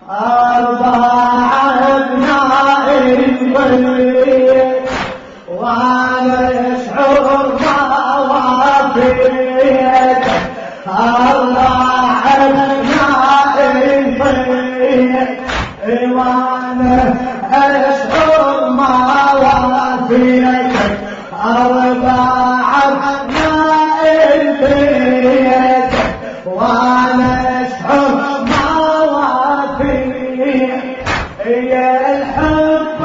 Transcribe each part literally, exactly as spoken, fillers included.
أربع أبناء البيت وأنا أشعر ما وافيت. أربع أبناء البيت وأنا أشعر ما وافيت. أربع أبناء البيت وأنا أشعر ما وافيت. يا الحب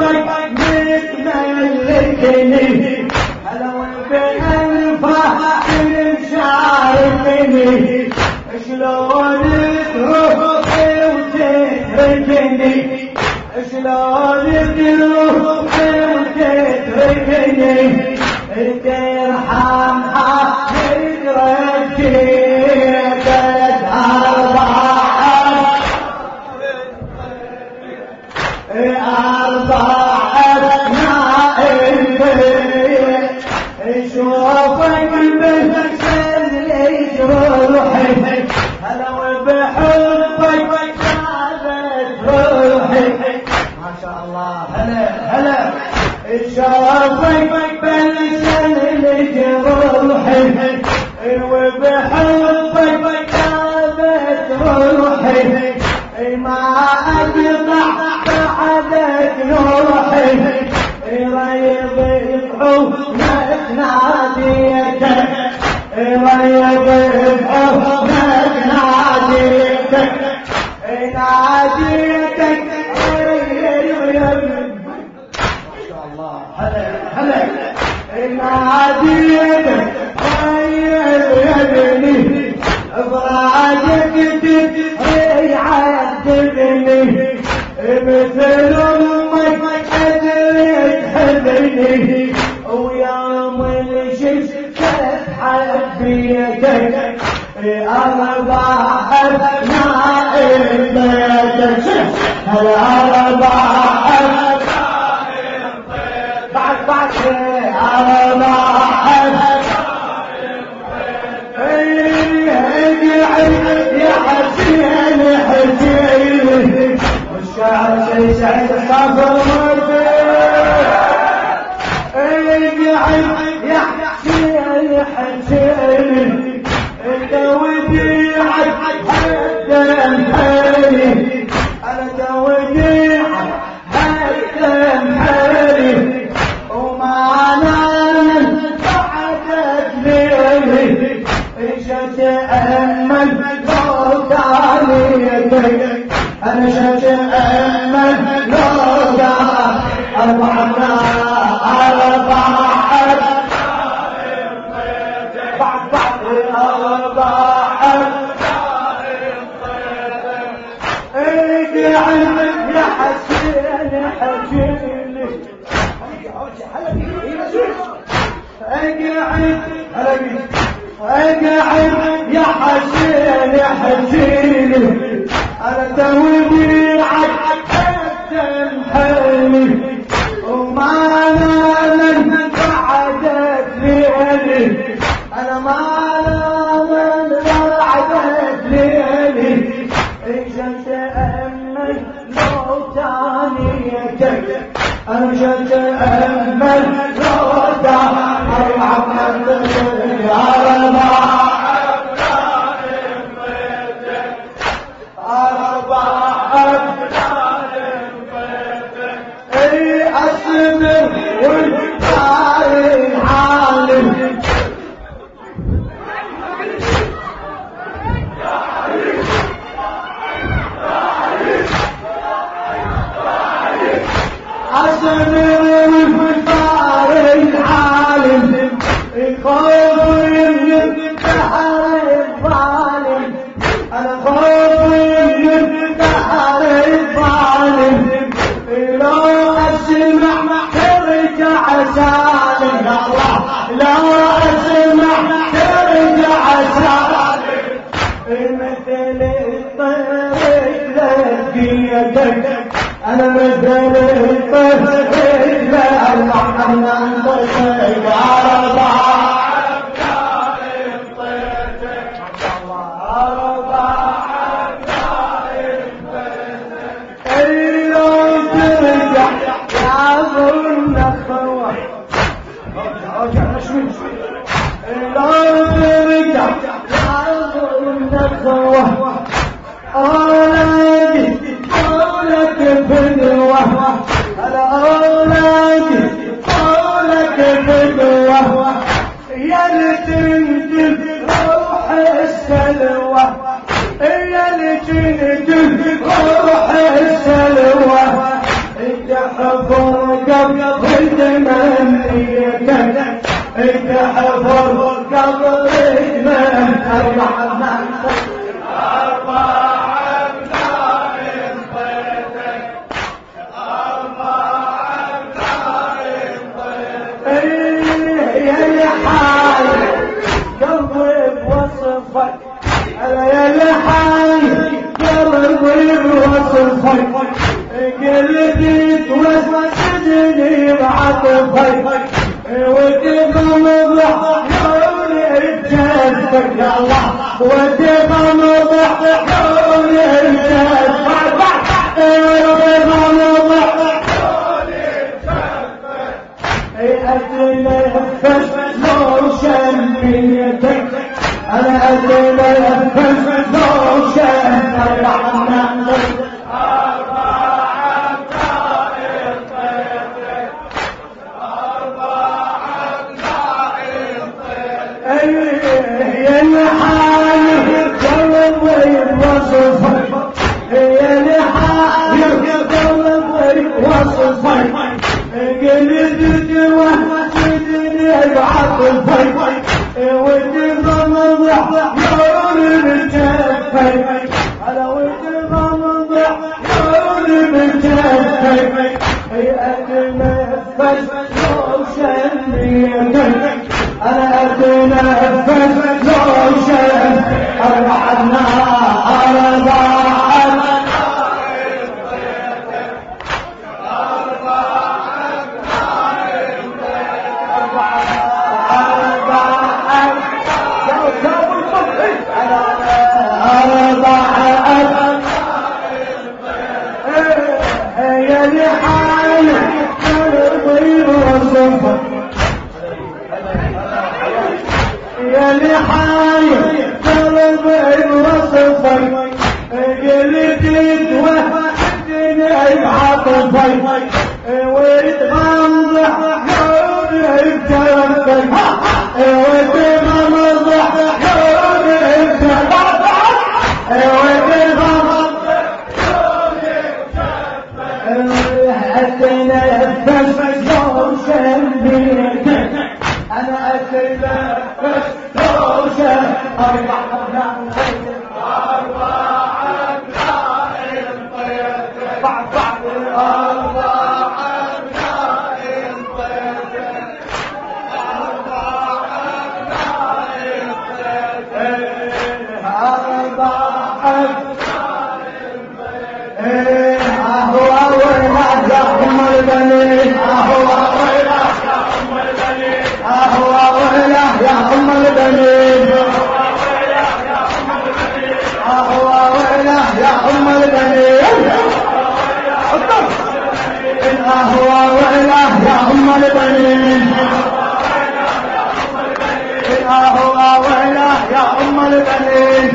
متملكني هلو بأنفع مشاركني. شلون تروحي وتتركني شلون تروحي وتتركني. ترحم حالك رجيتك. أربع أبناء البيت شوفك بسل جروحي هلا وبحبك زادت روحي. ما شاء الله هلا هلا شوفك بسل جروحي وبحبك زادت روحي. ما أقطع بعدك نوحي ريض بحضنك ناديتك. ريض بحضنك ناديتك ناديتك. ما شاء الله هلا هلا ناديتك. يبني ابراجك تدري عذبني مثل امك ادري تحبني. ويوم الشفت حبيتك. اربع ابناء بيتك الاربع ابناء بيتك بعد بعد اربع يا حسين حسين. والشعر شي سعيد الصافر مرضي. اقعد يا حسين حسين انت وديعك هدم حالي. انا توديعك هدم حالي وما نام بعدك ليلي. ايش اتأمل لو تعليتك. انا شتأمل لو تعليتك. اربع اربع بعد بعد اربع اقعد يا حسين حسين. اقعد يا حسين حسين انا توديعك قدم حالي وما نام بعدك ليلي. انا ما نام بعدك ليلي. ايش اتأمل لو تانيتك. انا مش اتأمل لو تانيتك. أنا مثل الطفل لا الله أنا طفل أربعة عاطفي قلت توسدني بعاطفي وتغمض عيوني بجسدك يا الله وتغمض عيوني بجسدك وتغمض عيوني بجسدك اتنفس لو شميتك انا اتنفس لو شميتك أنا أتنفس لو شم أربع النار أربع يا لحاي قلبي وصفي قلت توحدني بعاطفي وتغمض عيوني بجنبك وتغمض عيوني بجنبك وتغمض عيوني اتنفس لو شميتك انا اتنفس أربع أبناء أربع أبناء بعد بعد أربع أبناء أربع أبناء أربع أبناء أهو أولاد يا أم البنين أهو أولاد يا أم البنين أهو أولاد يا أم البنين أهو ويله يا أم البنين أهو ويله يا أم البنين أهو ويله يا أم البنين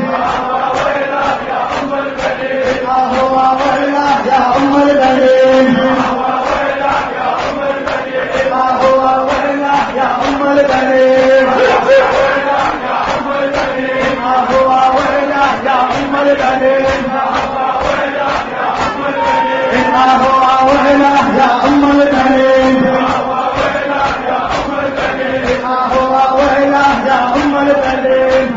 أهو ويله يا أم البنين أهو ويله يا أم البنين أهو ويله يا أم البنين أهو ويله يا أم البنين أهو ويله يا أم البنين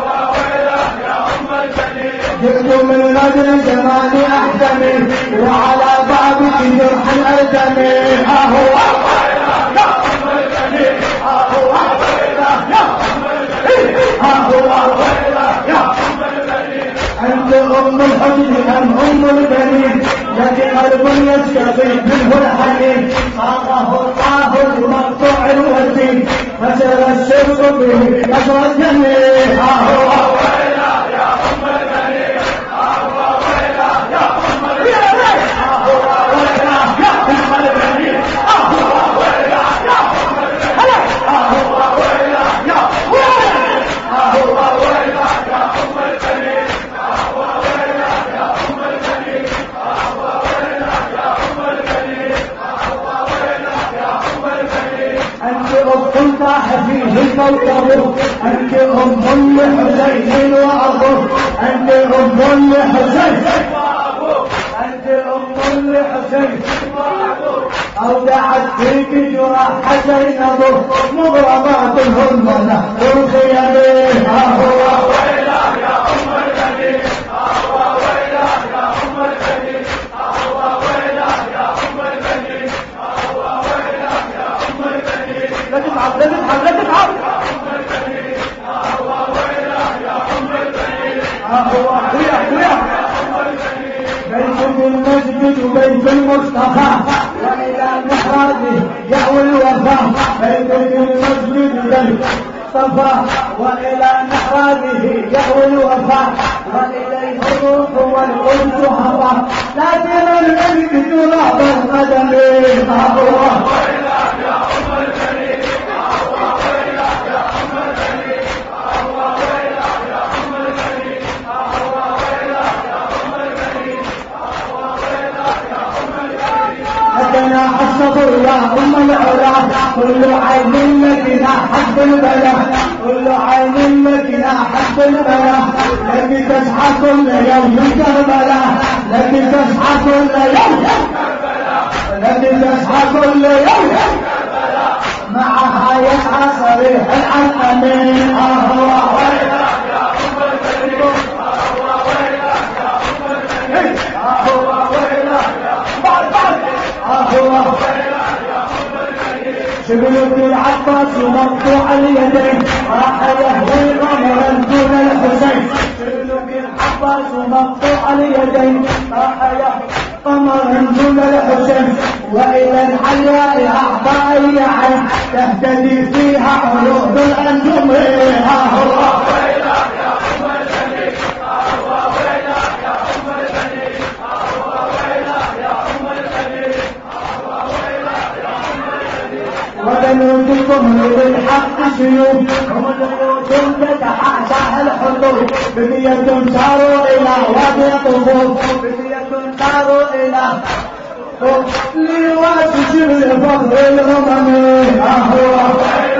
جئت من رجل زمان أحزمي وعلى بابك جرح الألزمي أهو ويله يا أم البنين أهو ويله يا أم البنين أهو ويله يا أم البنين أنت أم الحزن أم أم البنين لك قلب يستفيد منه الحنين صاغه الله المقطوع الوزين فسر الشرق به نشر الجميل أهو ويله يا أم البنين أهو ويله يا أم البنين أهو ويله يا أم البنين أهو ويله يا أم البنين أهو ويله يا أهو ويله يا أم البنين أهو ويله يا أم البنين أهو ويله يا أم البنين أهو ويله يا أم البنين أنت أخت طاح فيه الكوكب أنت أم لحسين وأبوه أنت أم لحسين وأبوه أنت أم لحسين وأبوه أودعت فيك جراح حسين أبوه مغرمات هن نحن الخيامين أهو ويله يا أم البنين أهو ويله يا أم البنين أهو ويله يا أم البنين أهو ويله يا أم البنين لا تتعب لا تتعب لا تتعب أهو ويله يا أم البنين أهو ويله يا أم البنين المسجد بيت المصطفى وإلى محرابه يأوي الوفاء. بيت المسجد بيت المصطفى وإلى محرابه يأوي الوفاء. وإليه الروح والقدس هوى لكن المجد تراب القدم. حدنا الصبر يا أم العلا كل عين لك ناحت البلاء. كل عين لك ناحت البلاء. لك تسعى كل يوم كربلاء. لك تسعى كل يوم كربلاء. لك تسعى كل يوم كربلاء. معها يسعى صريح الأمين. أهوى ويلك يا أم الكريم. أهوى ويلك يا أم الكريم. أهوى ويلك يا بعد بعد أهوى شبلك العباس مقطوع اليدين راح يهوي قمرا دون الحسين. شبلك العباس مقطوع اليدين راح يهوي قمرا دون الحسين. وإلى الحياء أعطى أي عين تهتدي فيها قلوب الأنجم. أهوى ويلك يا أم الكريم. أهوى ويلك يا أم الكريم. أهوى ويلك يا أم الكريم. وبنوتكم للحق سيوف وبنوتكم تتحاشى الحدود. بنية ساروا إلى وادي الطفوف. بنية ساروا إلى لواسج الفخر الأممي. أهوى